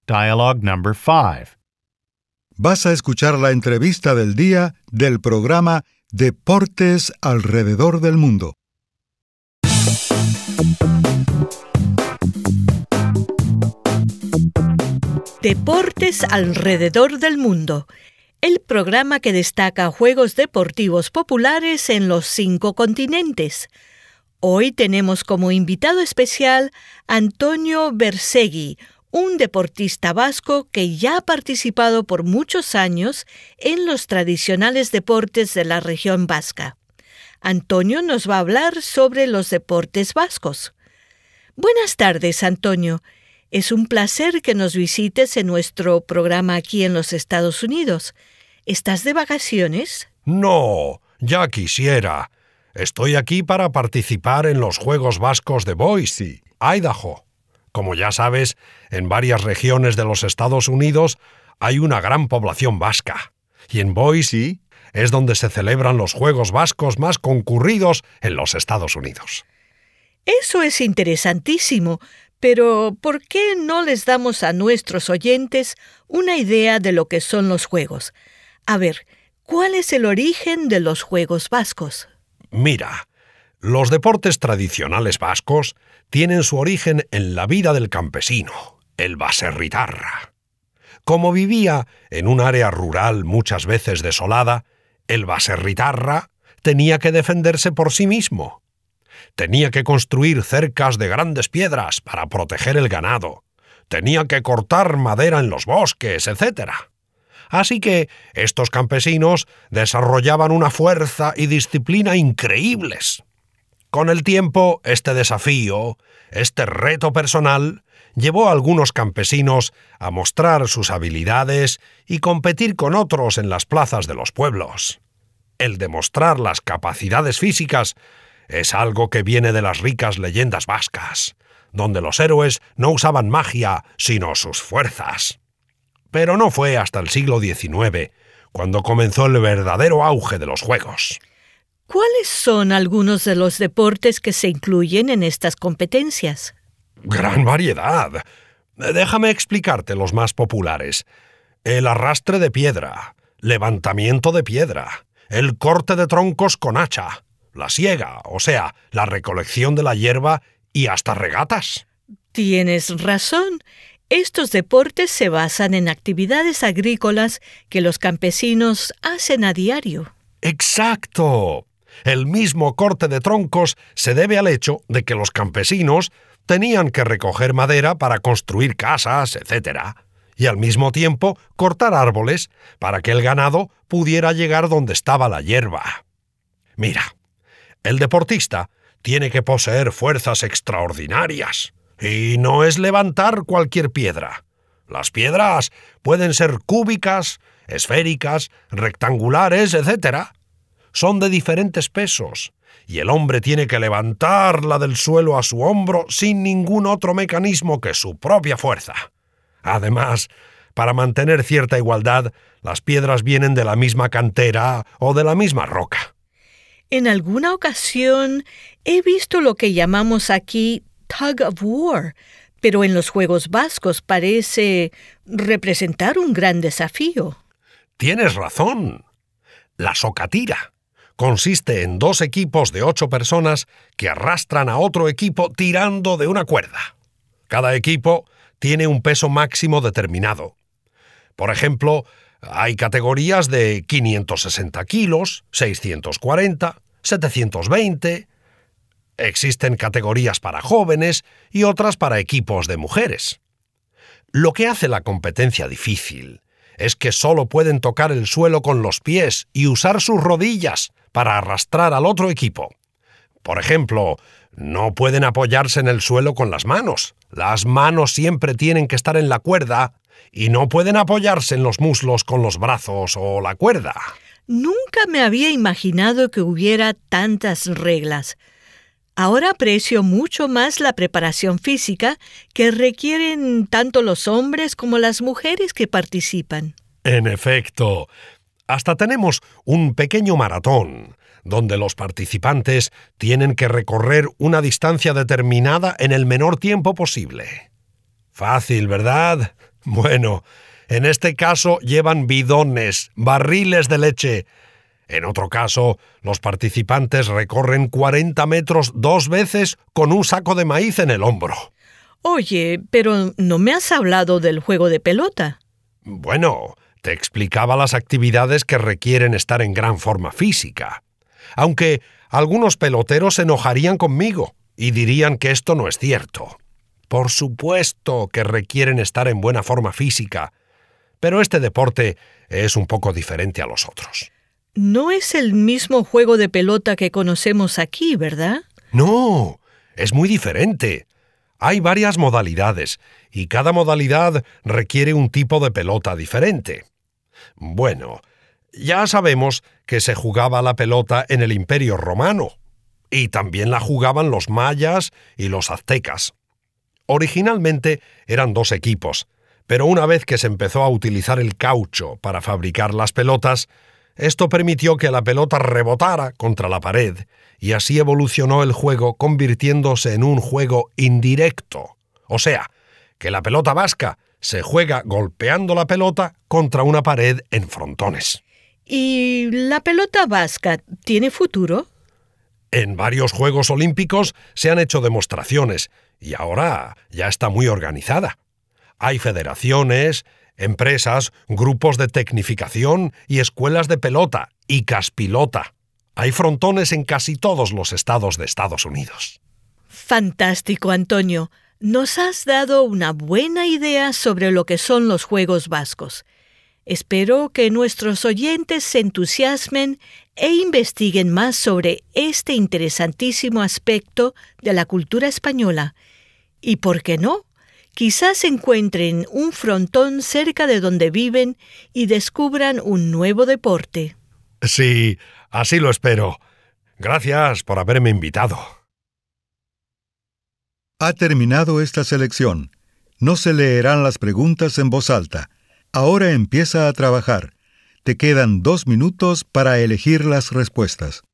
Dialogue number 5. Vas a escuchar la entrevista del día del programa Deportes alrededor del mundo. Deportes alrededor del mundo, el programa que destaca juegos deportivos populares en los 5 continentes. Hoy tenemos como invitado especial a Antonio Bersegui, un deportista vasco que ya ha participado por muchos años en los tradicionales deportes de la región vasca. Antonio nos va a hablar sobre los deportes vascos. Buenas tardes, Antonio. Es un placer que nos visites en nuestro programa aquí en los Estados Unidos. ¿Estás de vacaciones? No, ya quisiera. Estoy aquí para participar en los Juegos Vascos de Boise, Idaho. Como ya sabes, en varias regiones de los Estados Unidos hay una gran población vasca. Y en Boise es donde se celebran los Juegos Vascos más concurridos en los Estados Unidos. Eso es interesantísimo, pero ¿por qué no les damos a nuestros oyentes una idea de lo que son los Juegos? A ver, ¿cuál es el origen de los Juegos Vascos? Mira, los deportes tradicionales vascos tienen su origen en la vida del campesino, el baserritarra. Como vivía en un área rural muchas veces desolada, el baserritarra tenía que defenderse por sí mismo. Tenía que construir cercas de grandes piedras para proteger el ganado. Tenía que cortar madera en los bosques, etc. Así que estos campesinos desarrollaban una fuerza y disciplina increíbles. Con el tiempo, este desafío, este reto personal, llevó a algunos campesinos a mostrar sus habilidades y competir con otros en las plazas de los pueblos. El demostrar las capacidades físicas es algo que viene de las ricas leyendas vascas, donde los héroes no usaban magia, sino sus fuerzas. Pero no fue hasta el siglo XIX cuando comenzó el verdadero auge de los juegos. ¿Cuáles son algunos de los deportes que se incluyen en estas competencias? ¡Gran variedad! Déjame explicarte los más populares. El arrastre de piedra, levantamiento de piedra, el corte de troncos con hacha, la siega, o sea, la recolección de la hierba y hasta regatas. Tienes razón. Estos deportes se basan en actividades agrícolas que los campesinos hacen a diario. ¡Exacto! El mismo corte de troncos se debe al hecho de que los campesinos tenían que recoger madera para construir casas, etc., y al mismo tiempo cortar árboles para que el ganado pudiera llegar donde estaba la hierba. Mira, el deportista tiene que poseer fuerzas extraordinarias, y no es levantar cualquier piedra. Las piedras pueden ser cúbicas, esféricas, rectangulares, etc., son de diferentes pesos, y el hombre tiene que levantarla del suelo a su hombro sin ningún otro mecanismo que su propia fuerza. Además, para mantener cierta igualdad, las piedras vienen de la misma cantera o de la misma roca. En alguna ocasión he visto lo que llamamos aquí tug of war, pero en los Juegos Vascos parece representar un gran desafío. Tienes razón. La sokatira consiste en 2 equipos de 8 personas que arrastran a otro equipo tirando de una cuerda. Cada equipo tiene un peso máximo determinado. Por ejemplo, hay categorías de 560 kilos, 640, 720... Existen categorías para jóvenes y otras para equipos de mujeres. Lo que hace la competencia difícil es que solo pueden tocar el suelo con los pies y usar sus rodillas para arrastrar al otro equipo. Por ejemplo, no pueden apoyarse en el suelo con las manos. Las manos siempre tienen que estar en la cuerda y no pueden apoyarse en los muslos con los brazos o la cuerda. Nunca me había imaginado que hubiera tantas reglas. Ahora aprecio mucho más la preparación física que requieren tanto los hombres como las mujeres que participan. En efecto, hasta tenemos un pequeño maratón, donde los participantes tienen que recorrer una distancia determinada en el menor tiempo posible. Fácil, ¿verdad? Bueno, en este caso llevan bidones, barriles de leche. En otro caso, los participantes recorren 40 metros 2 veces con un saco de maíz en el hombro. Oye, pero no me has hablado del juego de pelota. Bueno, te explicaba las actividades que requieren estar en gran forma física. Aunque algunos peloteros se enojarían conmigo y dirían que esto no es cierto. Por supuesto que requieren estar en buena forma física, pero este deporte es un poco diferente a los otros. No es el mismo juego de pelota que conocemos aquí, ¿verdad? No, es muy diferente. Hay varias modalidades y cada modalidad requiere un tipo de pelota diferente. Bueno, ya sabemos que se jugaba la pelota en el Imperio Romano y también la jugaban los mayas y los aztecas. Originalmente eran 2 equipos, pero una vez que se empezó a utilizar el caucho para fabricar las pelotas, esto permitió que la pelota rebotara contra la pared y así evolucionó el juego convirtiéndose en un juego indirecto. O sea, que la pelota vasca se juega golpeando la pelota contra una pared en frontones. ¿Y la pelota vasca tiene futuro? En varios Juegos Olímpicos se han hecho demostraciones y ahora ya está muy organizada. Hay federaciones, empresas, grupos de tecnificación y escuelas de pelota y caspilota. Hay frontones en casi todos los estados de Estados Unidos. Fantástico, Antonio. Nos has dado una buena idea sobre lo que son los Juegos Vascos. Espero que nuestros oyentes se entusiasmen e investiguen más sobre este interesantísimo aspecto de la cultura española. Y, ¿por qué no?, quizás encuentren un frontón cerca de donde viven y descubran un nuevo deporte. Sí, así lo espero. Gracias por haberme invitado. Ha terminado esta selección. No se leerán las preguntas en voz alta. Ahora empieza a trabajar. Te quedan 2 minutos para elegir las respuestas.